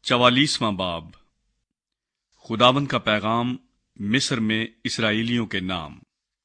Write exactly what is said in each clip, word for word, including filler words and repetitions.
चवालीसवां बाब। खुदावंद का पैगाम मिस्र में इसराइलियों के नाम।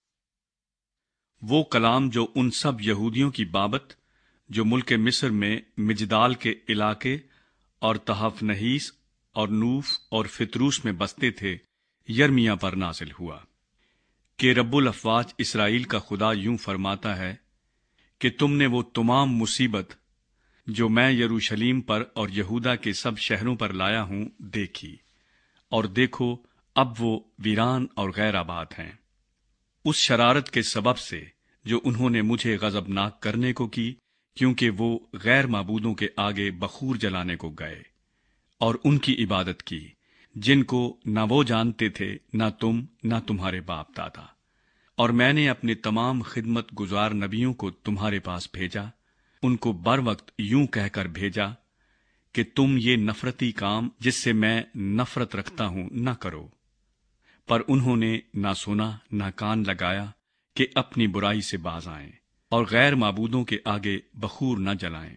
वो कलाम जो उन सब यहूदियों की बाबत जो मुल्क मिस्र में मिजदाल के इलाके और तहफनहीस और नूफ और फितरूस में बसते थे, यर्मिया पर नाजिल हुआ कि रब्बुल अफवाज इसराइल का खुदा यूं फरमाता है कि तुमने वो तमाम मुसीबत जो मैं यरूशलेम पर और यहूदा के सब शहरों पर लाया हूं देखी, और देखो अब वो वीरान और गैर आबाद हैं, उस शरारत के सबब से जो उन्होंने मुझे गजबनाक करने को की, क्योंकि वो गैर माबूदों के आगे बखूर जलाने को गए और उनकी इबादत की, जिनको न वो जानते थे, न तुम न तुम्हारे बाप दादा। और मैंने अपने तमाम खिदमत गुजार नबियों को तुम्हारे पास भेजा, उनको बर वक्त यूं कहकर भेजा कि तुम ये नफरती काम जिससे मैं नफरत रखता हूं न करो, पर उन्होंने ना सुना ना कान लगाया कि अपनी बुराई से बाज आएं और गैर माबूदों के आगे बखूर न जलाएं।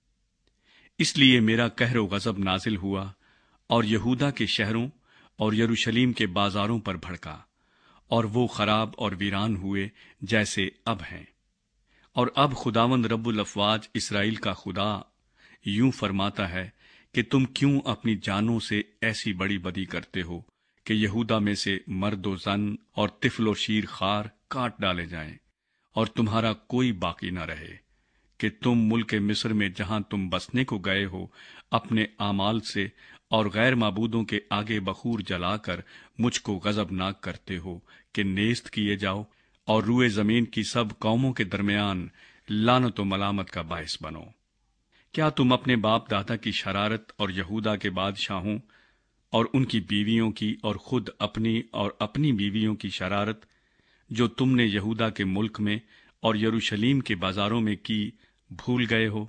इसलिए मेरा कहरो गजब नाजिल हुआ और यहूदा के शहरों और यरूशलेम के बाजारों पर भड़का, और वो खराब और वीरान हुए जैसे अब हैं। और अब खुदावंद रब्बुल अफवाज इसराइल का खुदा यूं फरमाता है कि तुम क्यों अपनी जानों से ऐसी बड़ी बदी करते हो कि यहूदा में से मर्द व जन और तिफल और शीर खार काट डाले जाएं और तुम्हारा कोई बाकी न रहे, कि तुम मुल्क मिस्र में जहां तुम बसने को गए हो अपने आमाल से और गैर माबूदों के आगे बखूर जलाकर मुझको गजबनाक करते हो कि नेस्त किए जाओ और रूए जमीन की सब कौमों के दरमियान लानत व मलामत का बायस बनो। क्या तुम अपने बाप दादा की शरारत और यहूदा के बादशाहों और उनकी बीवियों की और खुद अपनी और अपनी बीवियों की शरारत जो तुमने यहूदा के मुल्क में और यरूशलेम के बाजारों में की भूल गए हो?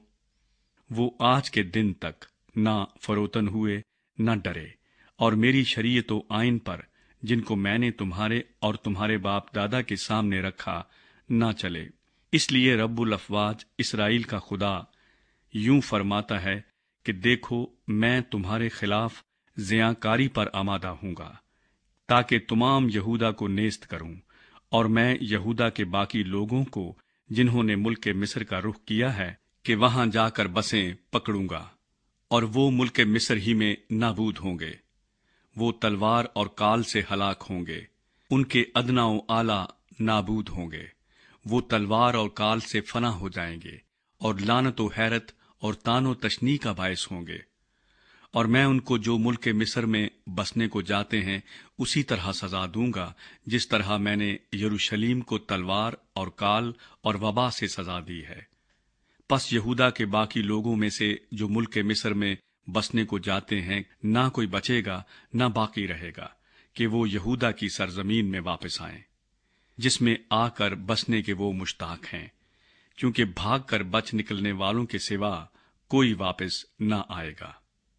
वो आज के दिन तक ना फरोतन हुए न डरे और मेरी शरीयत व आइन पर जिनको मैंने तुम्हारे और तुम्हारे बाप दादा के सामने रखा न चले। इसलिए रब्बुल अफवाज इसराइल का खुदा यूं फरमाता है कि देखो मैं तुम्हारे खिलाफ ज़ियाकारी पर आमादा हूंगा, ताकि तमाम यहूदा को नेस्त करूं, और मैं यहूदा के बाकी लोगों को जिन्होंने मुल्क मिस्र का रुख किया है कि वहां जाकर बसें पकड़ूंगा, और वो मुल्क मिस्र ही में नाबूद होंगे। वो तलवार और काल से हलाक होंगे, उनके अदना व आला नाबूद होंगे। वो तलवार और काल से फना हो जाएंगे और लानत व हैरत और तानो तशनी का बायस होंगे। और मैं उनको जो मुल्क मिस्र में बसने को जाते हैं उसी तरह सजा दूंगा जिस तरह मैंने यरूशलेम को तलवार और काल और वबा से सजा दी है। पस यहूदा के बाकी लोगों में से जो मुल्क मिस्र में बसने को जाते हैं ना कोई बचेगा ना बाकी रहेगा कि वो यहूदा की सरजमीन में वापस आएं, जिसमें आकर बसने के वो मुश्ताक हैं, क्योंकि भाग कर बच निकलने वालों के सिवा कोई वापस न आएगा।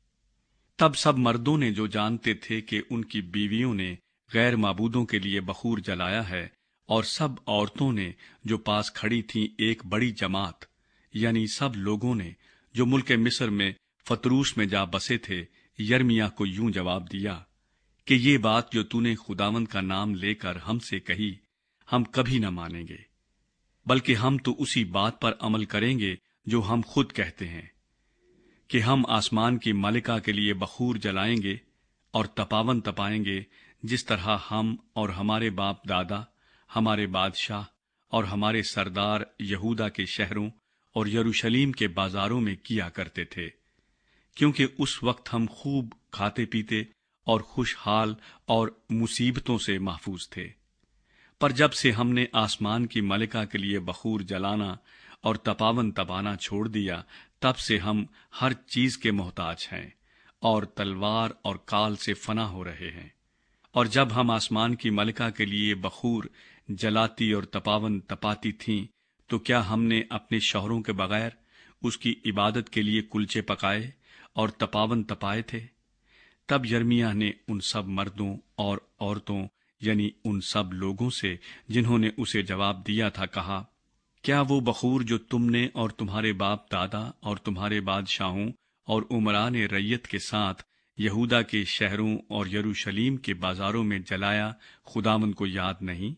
तब सब मर्दों ने जो जानते थे कि उनकी बीवियों ने गैर माबूदों के लिए बखूर जलाया है, और सब औरतों ने जो पास खड़ी थीं एक बड़ी जमात, यानी सब लोगों ने जो मुल्क मिस्र में फतरूस में जा बसे थे, यर्मिया को यूं जवाब दिया कि ये बात जो तूने खुदावंद का नाम लेकर हमसे कही हम कभी न मानेंगे, बल्कि हम तो उसी बात पर अमल करेंगे जो हम खुद कहते हैं कि हम आसमान की मालिका के लिए बखूर जलाएंगे और तपावन तपाएंगे, जिस तरह हम और हमारे बाप दादा, हमारे बादशाह और हमारे सरदार यहूदा के शहरों और यरूशलेम के बाजारों में किया करते थे, क्योंकि उस वक्त हम खूब खाते पीते और खुशहाल और मुसीबतों से महफूज थे। पर जब से हमने आसमान की मलिका के लिए बखूर जलाना और तपावन तपाना छोड़ दिया, तब से हम हर चीज के मोहताज हैं और तलवार और काल से फना हो रहे हैं। और जब हम आसमान की मलिका के लिए बखूर जलाती और तपावन तपाती थीं, तो क्या हमने अपने शौहरों के बगैर उसकी इबादत के लिए कुलचे पकाए और तपावन तपाए थे? तब यर्मिया ने उन सब मर्दों और औरतों यानी उन सब लोगों से जिन्होंने उसे जवाब दिया था कहा, क्या वो बखूर जो तुमने और तुम्हारे बाप दादा और तुम्हारे बादशाहों اور عمران ریت کے ساتھ یہودا کے شہروں اور یروشلیم کے بازاروں میں جلایا خداوند کو یاد نہیں؟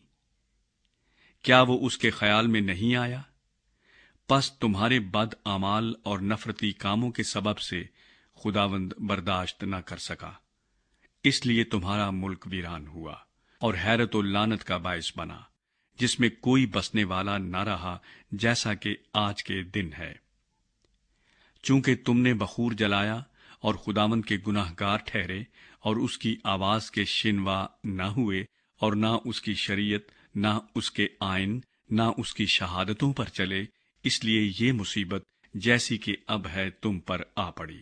کیا وہ اس کے خیال میں نہیں آیا؟ پس تمہارے بد اعمال اور نفرتی کاموں کے سبب سے خداوند برداشت نہ کر سکا، اس لیے تمہارا ملک ویران ہوا اور حیرت و لعنت کا باعث بنا، جس میں کوئی بسنے والا نہ رہا، جیسا کہ آج کے دن ہے۔ چونکہ تم نے بخور جلایا اور خداوند کے گناہ گار ٹھہرے اور اس کی آواز کے شنوا نہ ہوئے اور نہ اس کی شریعت، نہ اس کے آئین، نہ اس کی شہادتوں پر چلے، اس لیے یہ مصیبت جیسی کہ اب ہے تم پر آ پڑی۔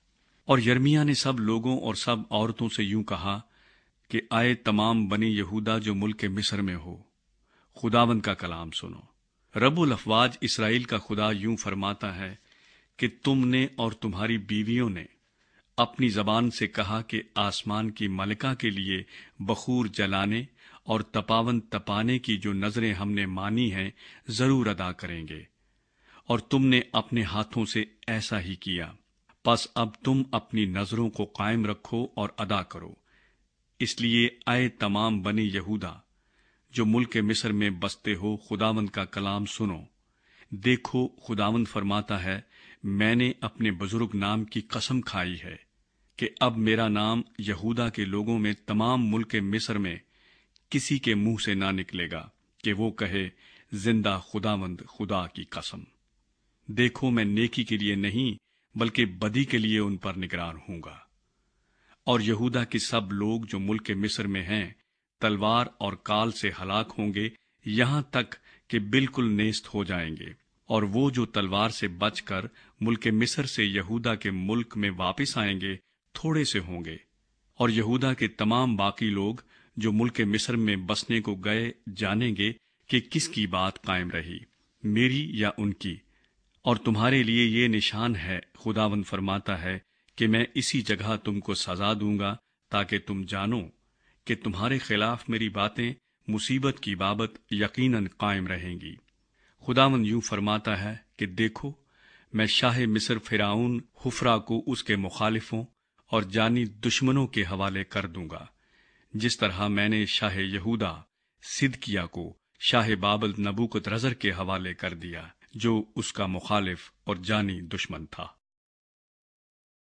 اور یرمیاہ نے سب لوگوں اور سب عورتوں سے یوں کہا کہ آئے تمام بنی یہودا جو ملک مصر میں ہو، خداوند کا کلام سنو۔ رب الافواج اسرائیل کا خدا یوں فرماتا ہے کہ تم نے اور تمہاری بیویوں نے اپنی زبان سے کہا کہ آسمان کی ملکہ کے لیے بخور جلانے اور تپاون تپانے کی جو نظریں ہم نے مانی ہیں ضرور ادا کریں گے، اور تم نے اپنے ہاتھوں سے ایسا ہی کیا۔ پس اب تم اپنی نظروں کو قائم رکھو اور ادا کرو۔ اس لیے اے تمام بنی یہودا جو ملک مصر میں بستے ہو، خداوند کا کلام سنو۔ دیکھو، خداوند فرماتا ہے، میں نے اپنے بزرگ نام کی قسم کھائی ہے کہ اب میرا نام یہودا کے لوگوں میں تمام ملک مصر میں کسی کے منہ سے نہ نکلے گا کہ وہ کہے، زندہ خداوند خدا کی قسم۔ دیکھو، میں نیکی کے لیے نہیں بلکہ بدی کے لیے ان پر نگران ہوں گا۔ اور یہودا کے سب لوگ جو ملک مصر میں ہیں تلوار اور کال سے ہلاک ہوں گے، یہاں تک کہ بالکل نیست ہو جائیں گے، اور وہ جو تلوار سے بچ کر ملک مصر سے یہودا کے ملک میں واپس آئیں گے تھوڑے سے ہوں گے، اور یہودا کے تمام باقی لوگ جو ملک مصر میں بسنے کو گئے جانیں گے کہ کس کی بات قائم رہی، میری یا ان کی۔ اور تمہارے لیے یہ نشان ہے، خداوند فرماتا ہے، کہ میں اسی جگہ تم کو سزا دوں گا تاکہ تم جانو کہ تمہارے خلاف میری باتیں مصیبت کی بابت یقیناً قائم رہیں گی۔ خداوند یوں فرماتا ہے کہ دیکھو، میں شاہ مصر فرعون خفرا کو اس کے مخالفوں اور جانی دشمنوں کے حوالے کر دوں گا، جس طرح میں نے شاہ یہودا صدکیہ کو شاہ بابل نبوکت رزر کے حوالے کر دیا، جو اس کا مخالف اور جانی دشمن تھا۔